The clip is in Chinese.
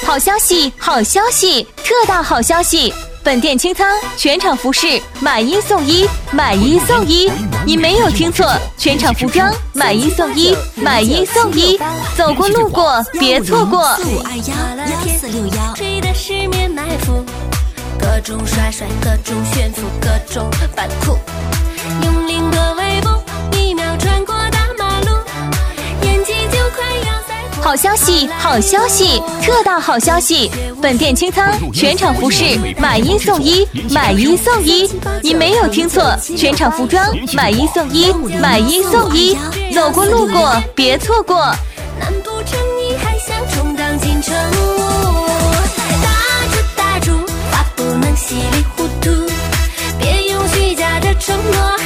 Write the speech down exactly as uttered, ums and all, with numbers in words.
好消息，好消息，特大好消息！本店清仓，全场服饰买一送一，买一送一！你没有听错，全场服装买一送一，买一送一！走过路过别错过。 四五二幺幺四六幺，吹的是面埋伏，各种帅帅，各种炫富，各种反酷，用力的微步，一秒穿过大马路，眼睛就快要塞。 好消息，好消息，特大好消息！本店清仓，全场服饰买一送一，买一送一！你没有听错，全场服装买一送一，买一送一！走过路过别错过。 难不成你还想充当金城武？打住打住，话不能稀里糊涂，别用虚假的承诺